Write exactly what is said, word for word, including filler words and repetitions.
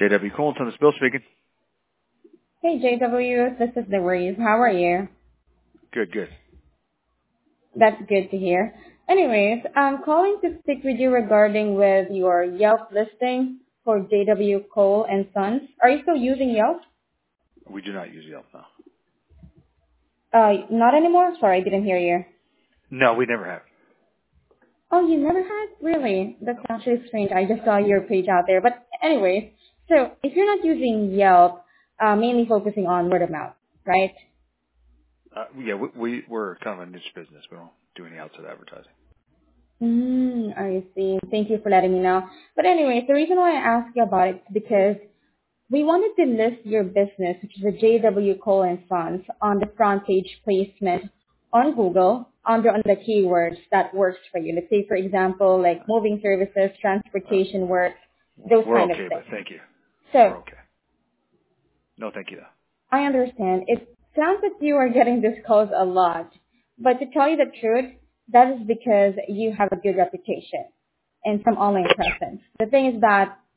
J W Colton, this is Bill speaking. Hey, J W, this is Louise. How are you? Good, good. That's good to hear. Anyways, I'm calling to speak with you regarding with your Yelp listing for J W Cole and Sons. Are you still using Yelp? We do not use Yelp now. Uh, not anymore? Sorry, I didn't hear you. No, we never have. Oh, you never had? Really? That's actually strange. I just saw your page out there. But anyways, so if you're not using Yelp, uh, mainly focusing on word of mouth, right? Uh, yeah, we, we, we're kind of a niche business. We don't do any outside advertising. Mm, I see. Thank you for letting me know. But anyways, the reason why I asked you about it is because we wanted to list your business, which is a J W Cole and Sons, on the front page placement on Google under on the keywords that works for you. Let's say, for example, like moving services, Uh, transportation work, those we're kind of okay, but things. thank you. We're So okay. No, thank you, though. I understand. It sounds like you are getting this calls a lot. But to tell you the truth, that is because you have a good reputation and some online presence. The thing is that